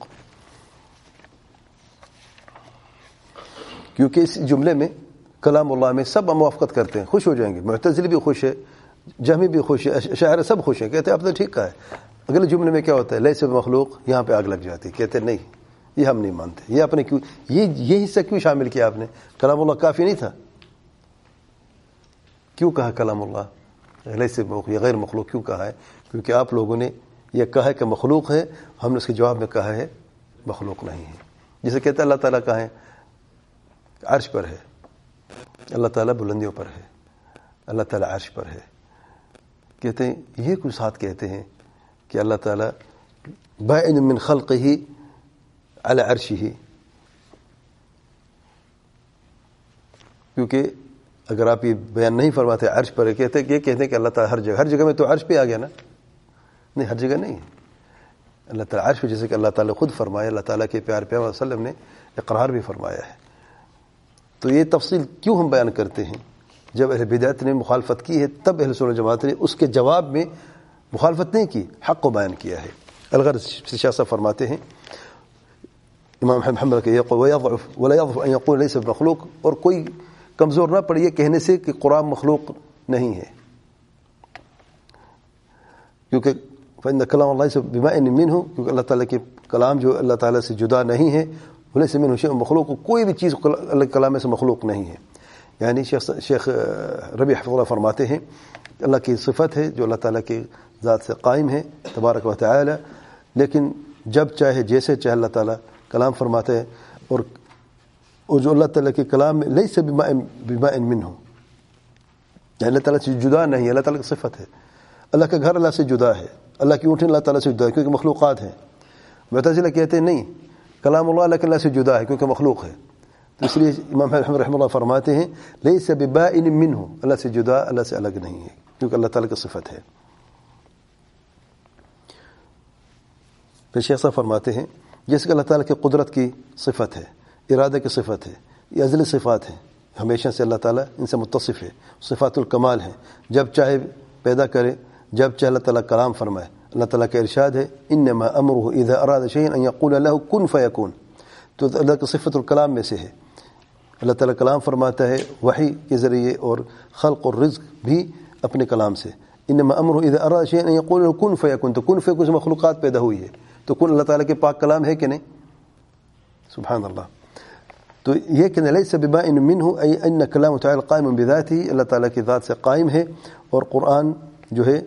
کیونکہ اس جملے میں کلام اللہ میں سب موافقت کرتے ہیں، خوش ہو جائیں گے، معتزلی بھی خوش ہے، جہمی بھی خوش ہے، اشاعرہ سب خوش ہیں، کہتے ہیں اب تو ٹھیک کہا ہے۔ اگلے جملے میں کیا ہوتا ہے؟ لیس بمخلوق، یہاں پہ آگ لگ جاتی ہے، کہتے ہیں نہیں یہ ہم نہیں مانتے، یہ آپ نے کیوں یہ یہ حصہ کیوں شامل کیا آپ نے؟ کلام اللہ کافی نہیں تھا؟ کیوں کہا کلام اللہ؟ لیس یہ غیر مخلوق کیوں کہا ہے؟ کیونکہ آپ لوگوں نے یہ کہا ہے کہ مخلوق ہے، ہم نے اس کے جواب میں کہا ہے مخلوق نہیں ہے. جسے کہتے ہیں اللہ تعالیٰ کہاں ہے؟ عرش پر ہے. اللہ تعالیٰ بلندیوں پر ہے، اللہ تعالیٰ عرش پر ہے. کہتے ہیں یہ کچھ ساتھ کہتے ہیں کہ اللہ تعالیٰ بائن من خلقہ علی عرشہ، کیونکہ اگر آپ یہ بیان نہیں فرماتے عرش پر ہے، کہتے یہ کہتے ہیں کہ اللہ تعالیٰ ہر جگہ، ہر جگہ میں تو عرش پہ آ گیا نا. نہیں، ہر جگہ نہیں ہے. اللہ تعالیٰ عرش پہ، جیسے کہ اللہ تعالیٰ خود فرمایا، اللہ تعالیٰ کے پیارے پیغمبر صلی اللہ علیہ وسلم نے اقرار بھی فرمایا ہے. تو یہ تفصیل کیوں ہم بیان کرتے ہیں؟ جب اہل بدعت نے مخالفت کی ہے تب اہل سنت جماعت نے اس کے جواب میں مخالفت نہیں کی، حق کو بیان کیا ہے. الغرض شاہ صاحب فرماتے ہیں امام محمد کہ وَيَضْعُفْ وَلَا يَضْعُفْ أَن يَقُولَ لَيْسَ بِمَخْلُوق، اور کوئی کمزور نہ پڑے یہ کہنے سے کہ قرآن مخلوق نہیں ہے، کیونکہ فإن كلام الله ليس بمائن منه، کیونکہ اللہ تعالیٰ کے کلام جو اللہ تعالیٰ سے جدا نہیں ہے، وليس منه شيء مخلوق، کوئی بھی چیز اللہ کے کلام سے مخلوق نہیں ہے. یعنی شیخ شیخ ربیع حفظ اللہ فرماتے ہیں اللہ کی صفت ہے جو اللہ تعالیٰ کی ذات سے قائم ہے تبارک و تعالی، لیکن جب چاہے جیسے چاہے اللہ تعالیٰ کلام فرماتے ہیں، اور اور جو اللہ تعالیٰ کے کلام میں لیس بمائن منہ، یعنی اللہ تعالیٰ سے جدا نہیں ہے، اللہ تعالیٰ کی صفت ہے. اللہ کا گھر اللہ سے جدا ہے، اللہ کی اونٹیں اللہ تعالیٰ سے جدا ہے کیونکہ مخلوقات ہیں. معتزلہ کہتے ہیں نہیں، کلام اللہ اللہ کے اللہ سے جدا ہے کیونکہ مخلوق ہے. تو اس لیے امام احمد رحمہ اللہ فرماتے ہیں لیس ببائن منہ، اللہ سے جدا، اللہ سے الگ نہیں ہے کیونکہ اللہ تعالیٰ کی صفت ہے. پھر شیخ صاحب فرماتے ہیں جیسے کہ اللہ تعالیٰ کی قدرت کی صفت ہے، ارادہ کی صفت ہے، یہ ازلی صفات ہیں، ہمیشہ سے اللہ تعالیٰ ان سے متصف ہے، صفات الکمال ہیں. جب چاہے پیدا کرے، جب چاہے اللہ تعالیٰ کلام فرمائے. اللہ تعالیٰ کا ارشاد ہے انما امرہ اذا اراد شیئا ان یقول له کن فیکون، تو اللہ کی صفت الکلام میں سے ہے. اللہ تعالیٰ کلام فرماتا ہے وحی کے ذریعے اور خلق اور رزق بھی اپنے کلام سے. انما امرہ اذا اراد شیئا ان یقول له کن فیکون، تو کن فیکون سے مخلوقات پیدا ہوئی ہے. تو کن اللہ تعالیٰ کے پاک کلام ہے کہ نہیں؟ سبحان اللہ. تو یہ کہ لیس ببائن منہ ای ان کلام تعالی قائم بذاتہ، اللہ تعالیٰ کی ذات سے قائم ہے، اور قرآن جو ہے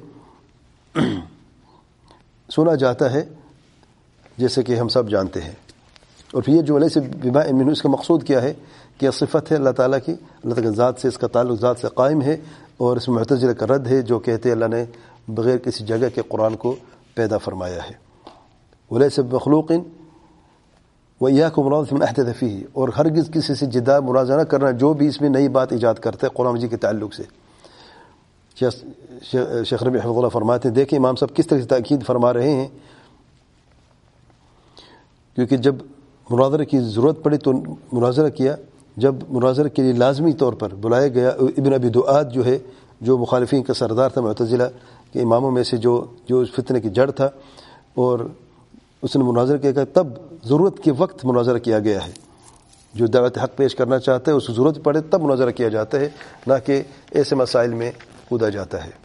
سنا جاتا ہے جیسے کہ ہم سب جانتے ہیں. اور پھر یہ جو لیس ببائن منہ، اس کا مقصود کیا ہے کہ یہ صفت ہے اللہ تعالیٰ کی، اللہ تعالیٰ کی ذات سے اس کا تعلق ذات سے قائم ہے. اور اس معتزلہ کا رد ہے جو کہتے ہیں اللہ نے بغیر کسی جگہ کے قرآن کو پیدا فرمایا ہے. ولیس بمخلوق وَإِيَّاكُمْ مُرَادَةً مِنْ أَحْدَثَ فِيهِ، اور ہرگز کسی سے جدا مرازہ نہ کرنا جو بھی اس میں نئی بات ایجاد کرتا ہے قرآن مجید کے تعلق سے. شیخ ربیع حفظ اللہ فرماتے ہیں دیکھیں امام صاحب کس طرح سے تاکید فرما رہے ہیں، کیونکہ جب مناظرہ کی ضرورت پڑی تو مناظرہ کیا. جب مناظرہ کے لیے لازمی طور پر بلایا گیا ابن ابی دؤاد جو ہے، جو مخالفین کا سردار تھا معتزلہ کے اماموں میں سے، جو جو فتنے کی جڑ تھا، اور اس نے مناظرہ کیا، تب ضرورت کے وقت مناظرہ کیا گیا ہے. جو دعوت حق پیش کرنا چاہتا ہے اس کو ضرورت پڑے تب مناظرہ کیا جاتا ہے، نہ کہ ایسے مسائل میں کودا جاتا ہے.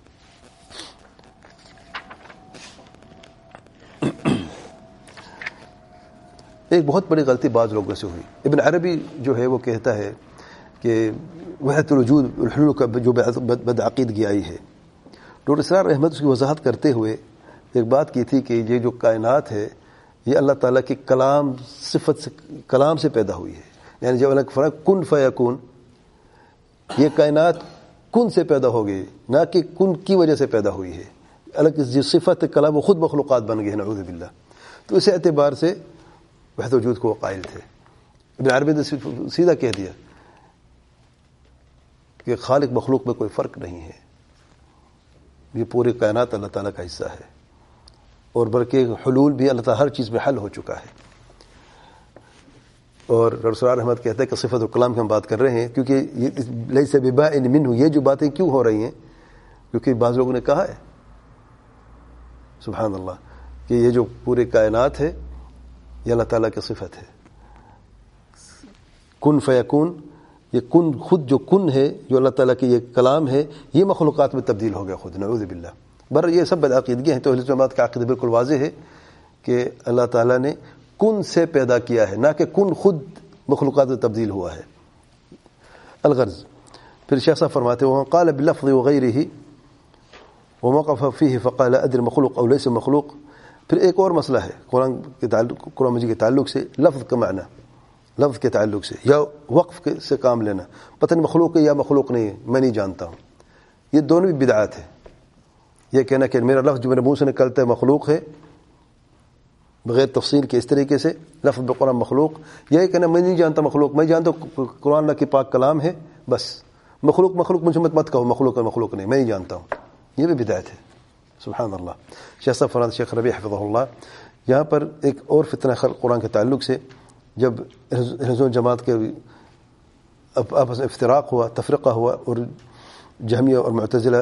ایک بہت بڑی غلطی بعض لوگوں سے ہوئی. ابن عربی جو ہے وہ کہتا ہے کہ وحدت الوجود الحلول کا جو بدعقیدگی آئی ہے. ڈاکٹر اسرار احمد اس کی وضاحت کرتے ہوئے ایک بات کی تھی کہ یہ جو کائنات ہے یہ اللہ تعالیٰ کی کلام صفت سے، کلام سے پیدا ہوئی ہے. یعنی جب اللہ فرق کن فیکون، یہ کائنات کن سے پیدا ہو گئی، نہ کہ کن کی وجہ سے پیدا ہوئی ہے. اللہ کی جو صفت کلام وہ خود مخلوقات بن گئی ہے، نعوذ باللہ. تو اس اعتبار سے وحدت وجود کو وہ قائل تھے. ابن عربی نے سیدھا کہہ دیا کہ خالق مخلوق میں کوئی فرق نہیں ہے، یہ پوری کائنات اللہ تعالیٰ کا حصہ ہے، اور بلکہ حلول بھی اللہ تعالیٰ ہر چیز میں حل ہو چکا ہے. اور رسول احمد کہتا ہے کہ صفت الکلام کی ہم بات کر رہے ہیں کیونکہ لیس ببائن منہ، یہ جو باتیں کیوں ہو رہی ہیں کیونکہ بعض لوگوں نے کہا ہے سبحان اللہ کہ یہ جو پوری کائنات ہے یہ اللہ تعالیٰ کی صفت ہے. کن فیکون، یہ کن خود جو کن ہے، جو اللہ تعالیٰ کی یہ کلام ہے، یہ مخلوقات میں تبدیل ہو گیا خود، نعوذ باللہ. بر یہ سب بدعقیدگی ہیں. تو اہل سنت کا عقیدہ بالکل واضح ہے کہ اللہ تعالیٰ نے کن سے پیدا کیا ہے، نہ کہ کن خود مخلوقات میں تبدیل ہوا ہے. الغرض پھر شیخ صاحب فرماتے ہیں قال باللفظ وغیرہ، ووقف فيه فقال لا ادري مخلوق او ليس مخلوق. پھر ایک اور مسئلہ ہے قرآن کے تعلق قرآن مجید کے تعلق سے لفظ کا معنی، لفظ کے تعلق سے یا وقف سے کام لینا، پتہ نہیں مخلوق ہے یا مخلوق نہیں ہے، میں نہیں جانتا ہوں. یہ دونوں بھی بدعات ہیں. یہ کہنا کہ میرا لفظ جو میرے منہ سے نکلتا ہے مخلوق ہے بغیر تفصیل کے اس طریقے سے لفظ بقرآن مخلوق، یہ کہنا میں نہیں جانتا مخلوق، میں جانتا ہوں قرآن اللہ کی پاک کلام ہے بس، مخلوق مخلوق مجھے مت مت کہو مخلوق ہے مخلوق نہیں، میں نہیں جانتا ہوں. یہ بھی بدعت ہے. سبحان اللہ. شیخ صاحب فرماتے شیخ ربیع حفظہ اللہ یہاں پر ایک اور فتنہ خلق قرآن کے تعلق سے، جب اہل جماعت کے آپس میں افتراق ہوا، تفرقہ ہوا، اور جہمیہ اور معتزلہ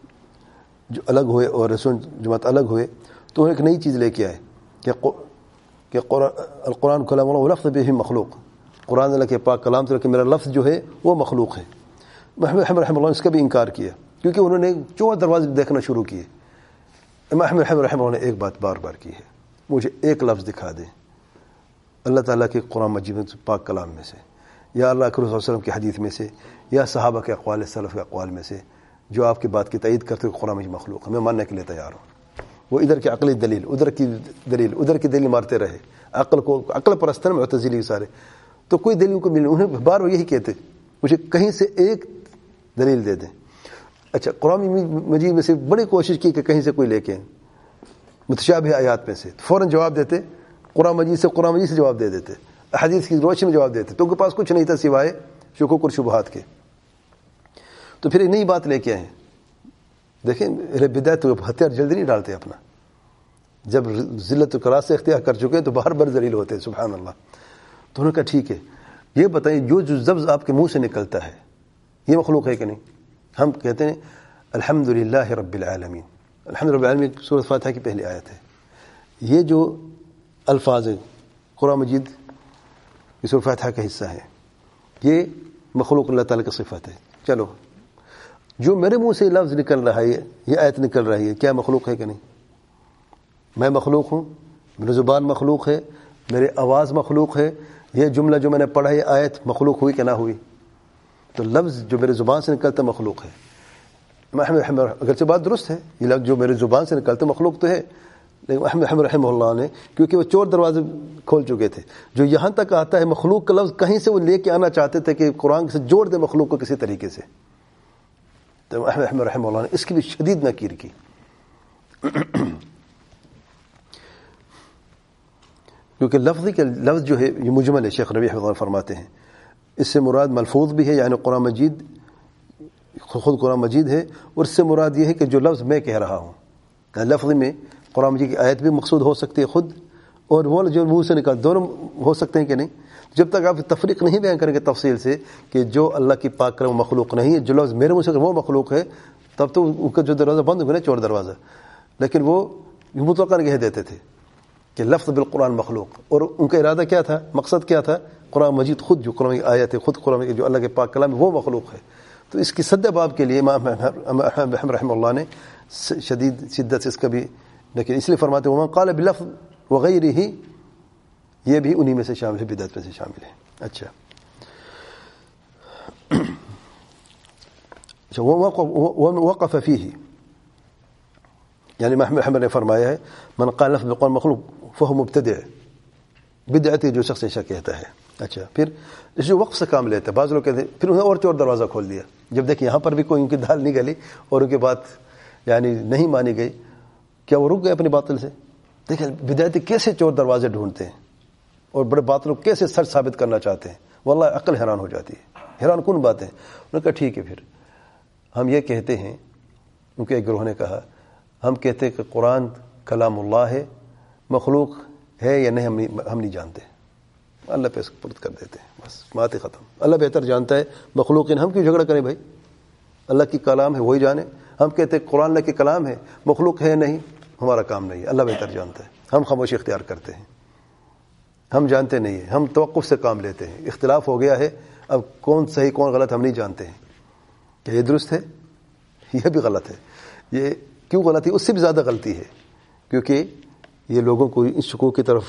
جو الگ ہوئے اور رسول جماعت الگ ہوئے، تو ایک نئی چیز لے کے آئے کہ کہ القرآن کلام اللہ لفظ بھی مخلوق، قرآن اللہ کے پاک کلام سے کہ میرا لفظ جو ہے وہ مخلوق ہے. محمد احمد رحمہ اللہ نے اس کا بھی انکار کیا کیونکہ انہوں نے چور دروازے دیکھنا شروع کیے. امام احمد رحمہ اللہ نے ایک بات بار بار کی ہے، مجھے ایک لفظ دکھا دیں اللہ تعالیٰ کے قرآن مجید پاک کلام میں سے، یا اللہ کے رسول صلی اللہ علیہ وسلم کی حدیث میں سے، یا صحابہ کے اقوال سلف کے اقوال میں سے، جو آپ کی بات کی تائید کرتے ہوئے قرآن مجید مخلوق ہے. میں ماننے کے لیے تیار ہوں. وہ ادھر کی عقلی دلیل، ادھر کی دلیل، ادھر کی دلیل مارتے رہے. عقل کو عقل پرستن معتزلی سارے، تو کوئی دلیل کو ملے. انہیں بار بار یہی کہتے مجھے کہیں سے ایک دلیل دے دیں. اچھا قرآن مجید میں سے بڑی کوشش کی کہ کہیں سے کوئی لے کے متشابہ آیات میں سے، فوراً جواب دیتے قرآن مجید سے، قرآن مجید سے جواب دے دیتے، حدیث کی روشنی میں جواب دیتے. تو ان کے پاس کچھ نہیں تھا سوائے شکوک اور شبہات کے. تو پھر ایک نئی بات لے کے آئے. دیکھیں اہل بدعت تو ہتھیار جلدی نہیں ڈالتے اپنا، جب ذلت و کراس سے اختیار کر چکے تو بار بار ذلیل ہوتے ہیں. سبحان اللہ. تو انہوں نے کہا ٹھیک ہے یہ بتائیں جو جو لفظ آپ کے منہ سے نکلتا ہے یہ مخلوق ہے کہ نہیں؟ ہم کہتے ہیں الحمد للہ رب العالمین. الحمد رب العالمین سورۃ فاتحہ کی پہلی آیت ہے. یہ جو الفاظ قرآن مجید کی سورۃ فاتحہ کا حصہ ہے یہ مخلوق اللہ تعالیٰ کی صفت ہے. چلو جو میرے منہ سے لفظ نکل رہا ہے، یہ آیت نکل رہی ہے، کیا مخلوق ہے کہ نہیں؟ میں مخلوق ہوں، میری زبان مخلوق ہے، میری آواز مخلوق ہے. یہ جملہ جو میں نے پڑھا ہے آیت مخلوق ہوئی کہ نہ ہوئی؟ تو لفظ جو میرے زبان سے نکلتا مخلوق ہے. اگرچہ بات درست ہے، یہ لفظ جو میرے زبان سے نکلتا مخلوق تو ہے، لیکن احمد احمد رحمہ اللہ نے کیونکہ وہ چور دروازے کھول چکے تھے، جو یہاں تک آتا ہے مخلوق کا لفظ کہیں سے وہ لے کے آنا چاہتے تھے کہ قرآن سے جوڑ دے مخلوق کو کسی طریقے سے. تو احمد احمد رحمہ اللہ نے اس کی بھی شدید نکیر کی. کیونکہ لفظی کے لفظ جو ہے یہ مجمل ہے. شیخ ربیع حفظہ اللہ فرماتے ہیں اس سے مراد ملفوظ بھی ہے، یعنی قرآن مجید خود قرآن مجید ہے، اور اس سے مراد یہ ہے کہ جو لفظ میں کہہ رہا ہوں. لفظ میں قرآن مجید کی آیت بھی مقصود ہو سکتی ہے خود، اور وہ جو منہ سے نکال دونوں ہو سکتے ہیں کہ نہیں. جب تک آپ تفریق نہیں بیان کریں گے تفصیل سے کہ جو اللہ کی پاک کرم مخلوق نہیں ہے، جو لفظ میرے منہ سے وہ مخلوق ہے، تب تو ان کا جو دروازہ بند ہو گیا نا چور دروازہ. لیکن وہ مطلقاً کہہ دیتے تھے کہ لفظ بالقرآن مخلوق، اور ان کا ارادہ کیا تھا، مقصد کیا تھا؟ قرآن مجید خود جو قرآن کی آیت ہے، خود قرآن جو اللہ کے پاک کلام ہے وہ مخلوق ہے. تو اس کی صد باب کے لیے امام احمد رحمہ اللہ نے شدید شدت سے اس کا بھی، لیکن اس لیے فرماتے ہیں ومن قال بلفظ وغیرہ، یہ بھی انہی میں سے شامل ہے، بدعت میں سے شامل ہے. اچھا وقف فیہ، یعنی محمد احمد نے فرمایا ہے من قال لفظ بالقرآن مخلوق فهو مبتدع، بدعتی جو شخص ایسا کہتا ہے. اچھا پھر اس جو وقف سے کام لیتا ہے، بعض لوگ کہتے ہیں پھر انہیں اور چور دروازہ کھول دیا. جب دیکھیں یہاں پر بھی کوئی ان کی دال نہیں گلی اور ان کی بات یعنی نہیں مانی گئی، کیا وہ رک گئے اپنی باطل سے؟ دیکھیں بدعتی کیسے چور دروازے ڈھونڈتے ہیں اور بڑے باطلوں کو کیسے سچ ثابت کرنا چاہتے ہیں. واللہ عقل حیران ہو جاتی ہے، حیران کن باتیں. انہوں نے کہا ٹھیک ہے پھر ہم یہ کہتے ہیں، ان کے ایک گروہ نے کہا ہم کہتے ہیں کہ قرآن کلام اللہ ہے، مخلوق ہے یا نہیں ہم نہیں ہم نہیں جانتے، اللہ پہ سپرد کر دیتے ہیں، بس بات ہی ختم. اللہ بہتر جانتا ہے مخلوق، ہم کیوں جھگڑا کریں بھائی؟ اللہ کی کلام ہے وہی جانے. ہم کہتے ہیں قرآن اللہ کے کلام ہے، مخلوق ہے نہیں، ہمارا کام نہیں ہے، اللہ بہتر جانتا ہے. ہم خاموشی اختیار کرتے ہیں، ہم جانتے نہیں ہیں، ہم توقف سے کام لیتے ہیں. اختلاف ہو گیا ہے، اب کون صحیح کون غلط ہم نہیں جانتے ہیں. کہ یہ درست ہے، یہ بھی غلط ہے. یہ کیوں غلط ہے؟ اس سے بھی زیادہ غلطی ہے کیونکہ یہ لوگوں کو اس شکوک کی طرف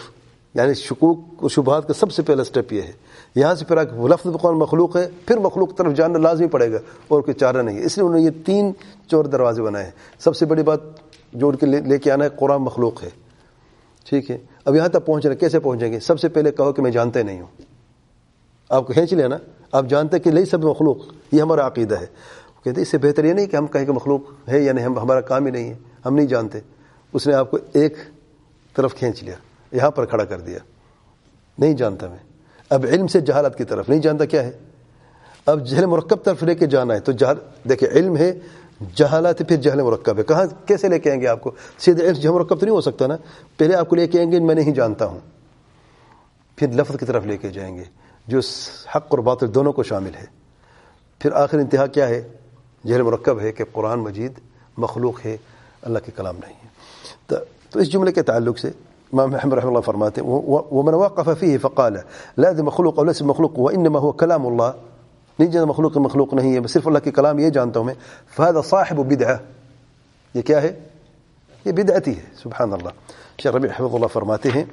یعنی شکوک و شبہات کا سب سے پہلا سٹیپ یہ ہے. یہاں سے پھر آگے لفظ بقول مخلوق ہے, پھر مخلوق طرف جاننا لازمی پڑے گا اور کوئی چارہ نہیں ہے. اس لیے انہوں نے یہ تین چور دروازے بنائے ہیں. سب سے بڑی بات جوڑ کے لے کے آنا ہے, قرآن مخلوق ہے. ٹھیک ہے, اب یہاں تک پہنچ رہے, کیسے پہنچیں گے؟ سب سے پہلے کہو کہ میں جانتے نہیں ہوں. آپ کو کھینچ لیا نا, آپ جانتے کہ نہیں سب مخلوق, یہ ہمارا عقیدہ ہے. کہتے اس سے بہتر یہ نہیں کہ ہم کہیں کہ مخلوق ہے یا نہیں, ہم ہمارا کام ہی نہیں ہے, ہم نہیں جانتے. اس نے آپ کو ایک طرف کھینچ لیا, یہاں پر کھڑا کر دیا, نہیں جانتا میں. اب علم سے جہالت کی طرف, نہیں جانتا کیا ہے. اب جہل مرکب طرف لے کے جانا ہے, تو جہل دیکھیں علم ہے, جہالت پھر جہل مرکب ہے. کہاں کیسے لے کے آئیں گے آپ کو؟ سیدھے علم جہل مرکب تو نہیں ہو سکتا نا. پہلے آپ کو لے کے آئیں گے میں نہیں جانتا ہوں, پھر لفظ کی طرف لے کے جائیں گے جو حق اور باطل دونوں کو شامل ہے. پھر آخر انتہا کیا ہے؟ جہل مرکب ہے کہ قرآن مجید مخلوق ہے, اللہ کے کلام نہیں ہے. تو اس جملے کے تعلق سے امام احمد رحمہ اللہ فرماتے ہیں ومن وقف فيه فقال لا ذي مخلوق او ليس مخلوق وانما هو كلام الله, نہیں جانتا مخلوق مخلوق نہیں ہے, صرف اللہ کے کلام یہ جانتا ہوں میں, فهذا صاحب بدعه, یہ کیا ہے؟ یہ بدعتی ہے. سبحان اللہ. شیخ ربیع حفظ اللہ فرماتے ہیں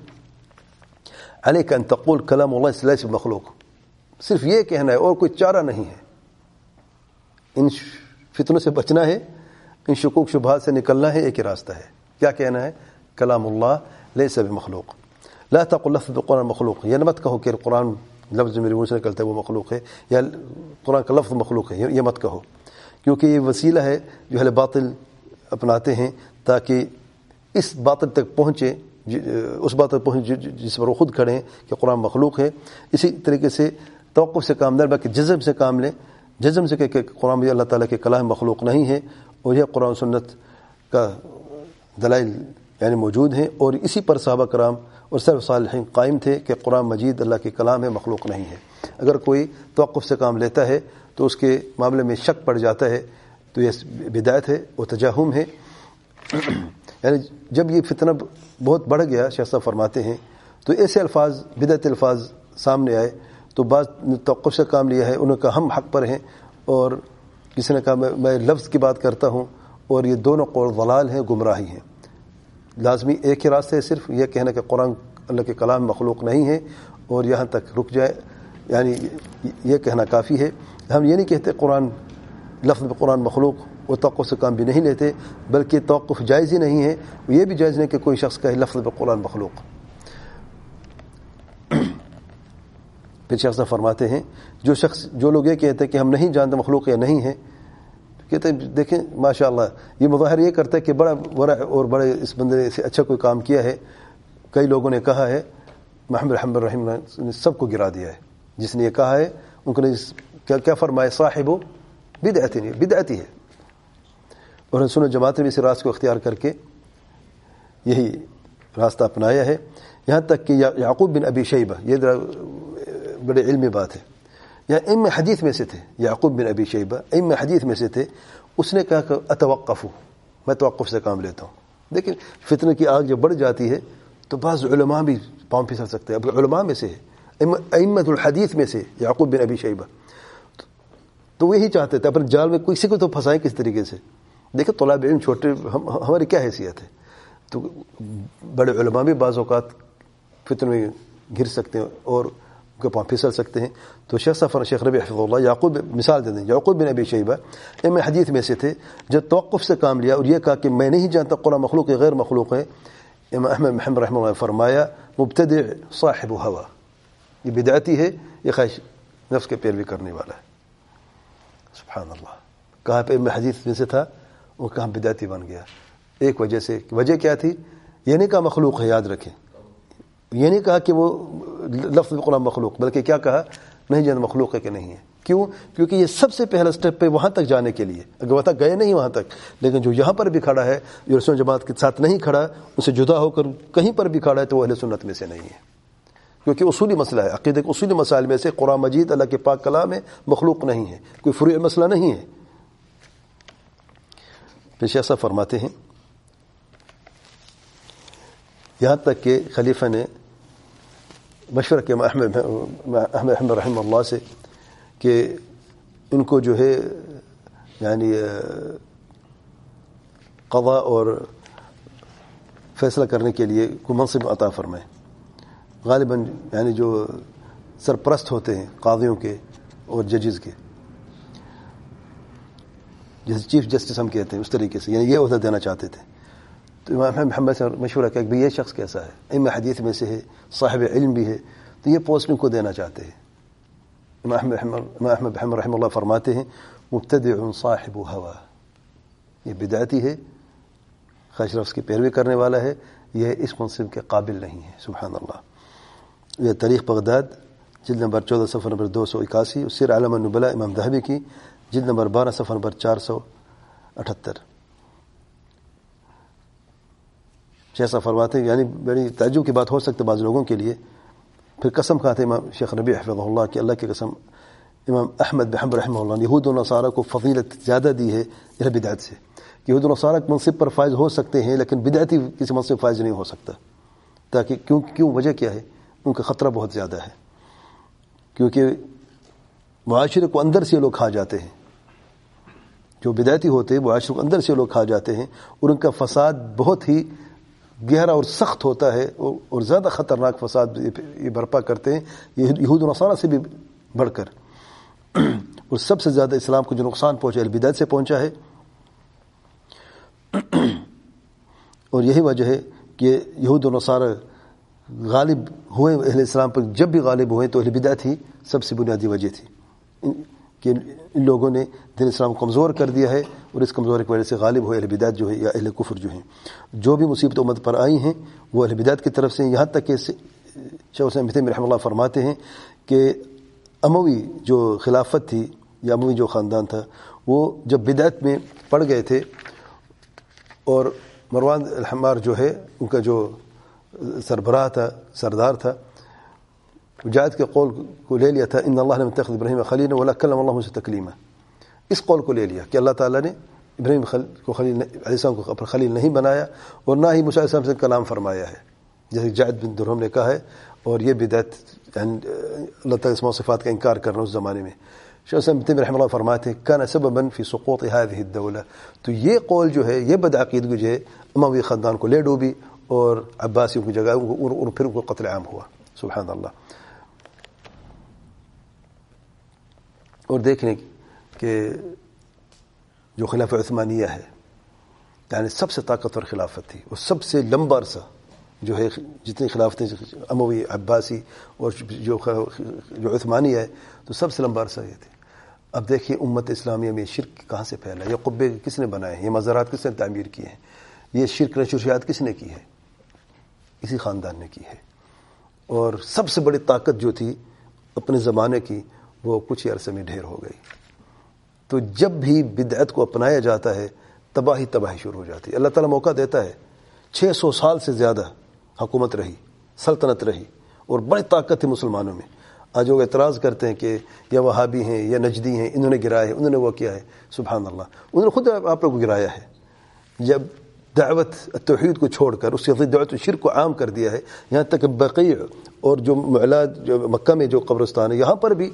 عليك ان تقول كلام الله ليس مخلوق, صرف یہ کہنا ہے اور کوئی چارہ نہیں ہے. ان فتنوں سے بچنا ہے, ان شکوک شبہات سے نکلنا ہے, ایک ہی راستہ ہے. کیا کہنا ہے؟ کلام اللہ لیس بمخلوق. لا تقل لفظ القرآن مخلوق, یہ مت کہو کہ قرآن لفظ میرے منہ سے نکلتا ہے وہ مخلوق ہے, یا قرآن کا لفظ مخلوق ہے, یہ مت کہو, کیونکہ یہ وسیلہ ہے جو اہل باطل اپناتے ہیں تاکہ اس باطل تک پہنچے, اس بات تک پہنچے جس پر وہ خود کھڑے ہیں کہ قرآن مخلوق ہے. اسی طریقے سے توقف سے کام نہ بلکہ جزم سے کام لیں, جزم سے کہ قرآن مجید اللہ تعالیٰ کے کلام مخلوق نہیں ہے, اور یہ قرآن سنت کا دلائل یعنی موجود ہیں, اور اسی پر صحابہ کرام اور سلف صالحین قائم تھے کہ قرآن مجید اللہ کے کلام ہے, مخلوق نہیں ہے. اگر کوئی توقف سے کام لیتا ہے تو اس کے معاملے میں شک پڑ جاتا ہے, تو یہ بدعت ہے اور تجاہم ہے. یعنی جب یہ فتنہ بہت بڑھ گیا, شیخ صاحب فرماتے ہیں, تو ایسے الفاظ بدعت الفاظ سامنے آئے, تو بعض توقف سے کام لیا ہے, انہوں نے کہا ہم حق پر ہیں, اور کسی نے کہا میں لفظ کی بات کرتا ہوں, اور یہ دونوں قول ضلال ہیں, گمراہی ہیں. لازمی ایک ہی راستہ ہے, صرف یہ کہنا کہ قرآن اللہ کے کلام مخلوق نہیں ہے, اور یہاں تک رک جائے, یعنی یہ کہنا کافی ہے. ہم یہ نہیں کہتے قرآن لفظ قرآن مخلوق, وہ توقف سے کام بھی نہیں لیتے, بلکہ توقف جائز ہی نہیں ہے. یہ بھی جائز نہیں کہ کوئی شخص کہے لفظ قرآن مخلوق. پھر شیخ صاحب فرماتے ہیں جو شخص جو لوگ یہ کہتے ہیں کہ ہم نہیں جانتے مخلوق یا نہیں ہے, کہتے ہیں دیکھیں ماشاء اللہ یہ مظاہر یہ کرتا ہے کہ بڑا بڑا اور بڑے اس بندے نے اچھا کوئی کام کیا ہے. کئی لوگوں نے کہا ہے, محمد رحمۃ الرحیم نے سب کو گرا دیا ہے. جس نے یہ کہا ہے ان کو نے کیا کیا فرمایا, صاحب بدعتی نہیں, بدعتی ہے. اور سنت جماعت نے اس راست کو اختیار کر کے یہی راستہ اپنایا ہے. یہاں تک کہ یعقوب بن ابی شیبہ, یہ بڑے علمی بات ہے, یا ام حدیث میں سے تھے, یعقوب بن ابی شیبہ ام حدیث میں سے تھے. اس نے کہا کہ اتوقف, میں توقف سے کام لیتا ہوں. لیکن فتنہ کی آگ جب بڑھ جاتی ہے تو بعض علماء بھی پاؤں پھسل سکتے ہیں. اب علماء میں سے ہے, ائمۃ الحدیث میں سے یعقوب بن ابی شیبہ, تو وہی چاہتے تھے اپنے جال میں کسی کو تو پھنسائیں کس طریقے سے. دیکھیں طلاب علم چھوٹے, ہم ہماری کیا حیثیت ہے, تو بڑے علماء بھی بعض اوقات فتنہ میں گر سکتے ہیں اور ان کے پاؤں پھسل سکتے ہیں. تو شیخ صاحب شیخ ربیع حفظ اللہ یعقوب مثال دے دیں, یعقوب بن ابی شیبہ ام حدیث میں سے تھے, جب توقف سے کام لیا اور یہ کہا کہ میں نہیں جانتا قرآن مخلوق ہے غیر مخلوق ہے. امام احمد محمد رحمہ اللہ نے فرمایا مبتدع صاحب ہوا, یہ بدعتی ہے, یہ خواہش نفس کے پیروی کرنے والا ہے. سبحان اللہ. کہاں پہ ام حدیث میں سے تھا, وہ کہاں بدعتی بن گیا. ایک وجہ سے, وجہ کیا تھی, یہ نہیں کہا مخلوق ہے, یاد رکھیں, یہ نہیں کہا کہ وہ لفظ قرآن مخلوق, بلکہ کیا کہا نہیں جانتا مخلوق ہے کہ نہیں ہے. کیوں؟ کیونکہ یہ سب سے پہلا سٹیپ ہے وہاں تک جانے کے لیے. اگر وہاں تک گئے نہیں وہاں تک, لیکن جو یہاں پر بھی کھڑا ہے, جو رسول جماعت کے ساتھ نہیں کھڑا, ان سے جدا ہو کر کہیں پر بھی کھڑا ہے, تو وہ اہل سنت میں سے نہیں ہے. کیونکہ اصولی مسئلہ ہے, عقیدے کے اصولی مسائل میں سے قرآن مجید اللہ کے پاک کلام ہے, مخلوق نہیں ہے, کوئی فروعی مسئلہ نہیں ہے. پھر شیخ صاحب فرماتے ہیں یہاں تک کہ خلیفہ نے مشورہ کیا احمد احمد رحمہ اللہ سے کہ ان کو جو ہے یعنی قضاء اور فیصلہ کرنے کے لیے کوئی منصب عطا فرمائے. غالباً یعنی جو سرپرست ہوتے ہیں قاضیوں کے اور ججز کے، جیسے چیف جسٹس ہم کہتے ہیں، اس طریقے سے یعنی یہ عہدہ دینا چاہتے تھے. تو امام محمد سے مشورہ کیا کہ یہ شخص کیسا ہے، ائمہ حدیث میں سے ہے، صاحب علم بھی ہے، تو یہ پوسٹ ان کو دینا چاہتے ہیں. امام احمد حنبل رحمہ اللہ فرماتے ہیں مبتدع صاحب ہوا، یہ بدعتی ہے، خواہش رفس کی پیروی کرنے والا ہے، یہ اس منصب کے قابل نہیں ہے. سبحان اللہ. یہ تاریخ بغداد جلد نمبر چودہ صفحہ نمبر دو سو اکاسی، سیر اعلام النبلاء امام ذہبی کی جلد نمبر بارہ صفحہ نمبر چار سو اٹھہتر. جیسا فرماتے ہیں، یعنی بڑی تعجب کی بات ہو سکتی ہے بعض لوگوں کے لیے. پھر قسم کھاتے امام شیخ ربیع حفظہ اللہ کہ اللہ کی قسم امام احمد بن حنبل رحمہ اللہ نے یہود و نصارہ کو فضیلت زیادہ دی ہے یہ بدعت سے. یہود و نصارہ منصب پر فائز ہو سکتے ہیں لیکن بدعتی کسی منصب فائز نہیں ہو سکتا. تاکہ کیوں کیوں وجہ کیا ہے؟ ان کا خطرہ بہت زیادہ ہے، کیونکہ معاشرے کو اندر سے لوگ کھا جاتے ہیں. جو بدعتی ہوتے ہیں معاشرے کو اندر سے لوگ کھا جاتے ہیں اور ان کا فساد بہت ہی گہرا اور سخت ہوتا ہے اور زیادہ خطرناک فساد یہ برپا کرتے ہیں یہود و نصارہ سے بھی بڑھ کر. اور سب سے زیادہ اسلام کو جو نقصان پہنچا ہے بدعت سے پہنچا ہے. اور یہی وجہ ہے کہ یہود و نصارہ غالب ہوئے اہل اسلام پر، جب بھی غالب ہوئے تو اہل بدعت ہی سب سے بنیادی وجہ تھی کہ ان لوگوں نے دین اسلام کو کمزور کر دیا ہے اور اس کمزوری کی وجہ سے غالب ہوئے اہل بدعت جو ہے یا اہل کفر جو ہیں. جو بھی مصیبت امت پر آئی ہیں وہ اہل بدعت کی طرف سے، یہاں تک کہ شیخ حسین تیمیہ رحمہ اللہ فرماتے ہیں کہ اموی جو خلافت تھی یا اموی جو خاندان تھا وہ جب بدعت میں پڑ گئے تھے اور مروان الحمار جو ہے ان کا جو سربراہ تھا، سردار تھا، جاعد کے قول کو لے لیا تھا ان اللہ لم يتخذ ابراہیم خلیلا ولا کلم اللہ موسیٰ تکلیما. اس قول کو لے لیا کہ اللہ تعالیٰ نے ابراہیم کو خلیل علیہ السلام کو اپنا خلیل نہیں بنایا اور نہ ہی موسیٰ علیہ السلام سے کلام فرمایا ہے، جیسے جاعد بن درہم نے کہا ہے. اور یہ بدعت یعنی اللہ تعالیٰ اسماء و صفات کا انکار کرنا اس زمانے میں. شیخ حسین تیمیہ رحمہ اللہ فرماتے ہیں کان سببا فی سقوط هذه الدولہ. تو یہ قول جو ہے، یہ بدعقیدگی جو ہے اموی خاندان کو لے ڈوبی اور عباسیوں کی جگہ اور پھر ان کو قتل عام ہوا. سبحان اللہ. اور دیکھنے کہ جو خلافہ عثمانیہ ہے یعنی سب سے طاقتور خلافت تھی اور سب سے لمبا عرصہ جو ہے جتنی خلافتیں اموی عباسی اور جو جو عثمانی ہے تو سب سے لمبا عرصہ یہ تھی. اب دیکھیے امت اسلامیہ میں شرک کہاں سے پھیلا، یہ قبے کس نے بنائے ہیں، یہ مزارات کس نے تعمیر کیے ہیں، یہ شرک نشر شریعت کس نے کی ہے، اسی خاندان نے کی ہے. اور سب سے بڑی طاقت جو تھی اپنے زمانے کی وہ کچھ ہی عرصے میں ڈھیر ہو گئی. تو جب بھی بدعت کو اپنایا جاتا ہے تباہی تباہی شروع ہو جاتی ہے. اللہ تعالیٰ موقع دیتا ہے، چھ سو سال سے زیادہ حکومت رہی، سلطنت رہی اور بڑی طاقت تھی مسلمانوں میں. آج لوگ اعتراض کرتے ہیں کہ یا وہابی ہیں یا نجدی ہیں، انہوں نے گرایا ہے، انہوں نے وہ کیا ہے. سبحان اللہ، انہوں نے خود آپ لوگوں کو گرایا ہے. جب دعوت توحید کو چھوڑ کر اس کے دعوت شرک کو عام کر دیا ہے، یہاں تک کہ بقیع اور جو معلات جو مکہ میں جو قبرستان ہے یہاں پر بھی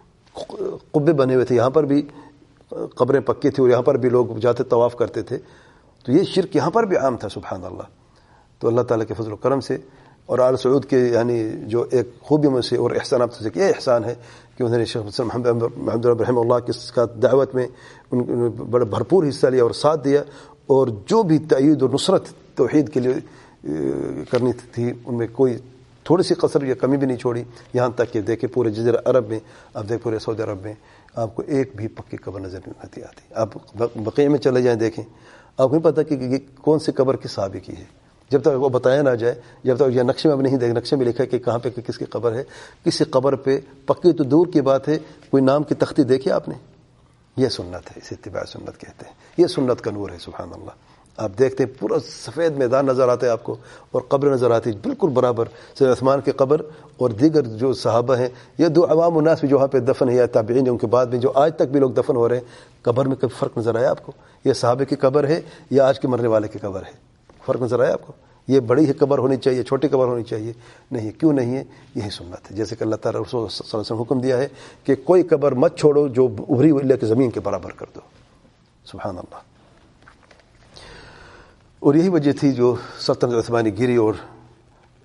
قبے بنے ہوئے تھے، یہاں پر بھی قبریں پکی تھی اور یہاں پر بھی لوگ جاتے طواف کرتے تھے. تو یہ شرک یہاں پر بھی عام تھا. سبحان اللہ. تو اللہ تعالیٰ کے فضل و کرم سے اور آل سعود کے یعنی جو ایک خوبیوں میں سے اور احسانات سے یہ احسان ہے کہ انہوں نے شیخ محمد محمد رحمہ اللہ کی دعوت میں ان بڑا بھرپور حصہ لیا اور ساتھ دیا، اور جو بھی تائید اور نصرت توحید کے لیے کرنی تھی ان میں کوئی تھوڑی سی قصر یا کمی بھی نہیں چھوڑی. یہاں تک کہ دیکھیں پورے جزیرہ عرب میں، آپ دیکھ پورے سعودی عرب میں آپ کو ایک بھی پکی قبر نظر نہیں آتی. آپ بقیع میں چلے جائیں دیکھیں، آپ کو نہیں پتہ کہ یہ کون سی قبر کس صحابی کی ہے جب تک وہ بتایا نہ جائے، جب تک یہ نقشے میں اب نہیں دیکھ نقشے میں لکھا ہے کہ کہاں پہ کس کی قبر ہے. کسی قبر پہ پکی تو دور کی بات ہے، کوئی نام کی تختی دیکھی آپ نے؟ یہ سنت ہے، اسے اتباع سنت کہتے ہیں. یہ سنت کا نور ہے. سبحان اللہ. آپ دیکھتے ہیں پورا سفید میدان نظر آتا ہے آپ کو اور قبر نظر آتی ہے بالکل برابر. سید عثمان کی قبر اور دیگر جو صحابہ ہیں، یہ دو عوام الناس بھی جو وہاں پہ دفن ہے یا تابعین ان کے بعد میں جو آج تک بھی لوگ دفن ہو رہے ہیں، قبر میں کبھی فرق نظر آیا آپ کو؟ یہ صحابہ کی قبر ہے یا آج کے مرنے والے کی قبر ہے؟ فرق نظر آیا آپ کو؟ یہ بڑی ہی قبر ہونی چاہیے، چھوٹی قبر ہونی چاہیے؟ نہیں. کیوں نہیں ہے؟ یہی سنت ہے. جیسے کہ اللہ تعالیٰ رسول صلی اللہ علیہ وسلم حکم دیا ہے کہ کوئی قبر مت چھوڑو جو ابھری ہوئی لے کے زمین کے برابر کر دو. سبحان اللہ. اور یہی وجہ تھی جو سلطنت عثمانی گری اور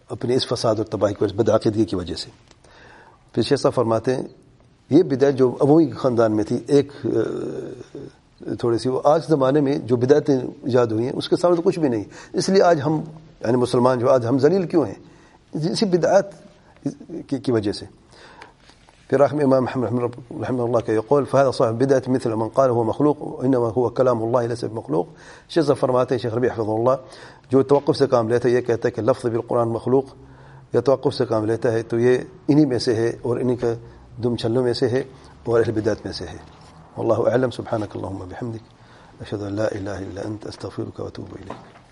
اپنی اس فساد اور تباہی کی وجہ بدعقیدگی کی وجہ سے. پھر شیخ صاحب فرماتے ہیں یہ بدعت جو ابوی خاندان میں تھی ایک تھوڑی سی، وہ آج زمانے میں جو بدعتیں ایجاد ہوئی ہیں اس کے سامنے تو کچھ بھی نہیں. اس لیے آج ہم یعنی مسلمان جو آج ہم ذلیل کیوں ہیں؟ اسی بدعات کی وجہ سے. پھر رحم امام محمد رحمہ اللہ کا يقول فهذا صاحب بدعة مثل من قال هو مخلوق وانما هو كلام الله ليس بمخلوق. شیخ صاحب فرماتے ہیں شیخ ربیع حفظہ اللہ جو توقف سے کام لیتا ہے، یہ کہتا ہے کہ لفظ بالقرآن مخلوق یا توقف سے کام لیتا ہے تو یہ انہی میں سے ہے اور انہی کا دم چھلوں میں سے ہے اور اہل بدعت میں سے ہے. واللہ اعلم. سبحانك اللهم وبحمدك اشهد ان لا اله الا انت استغفرك واتوب اليك.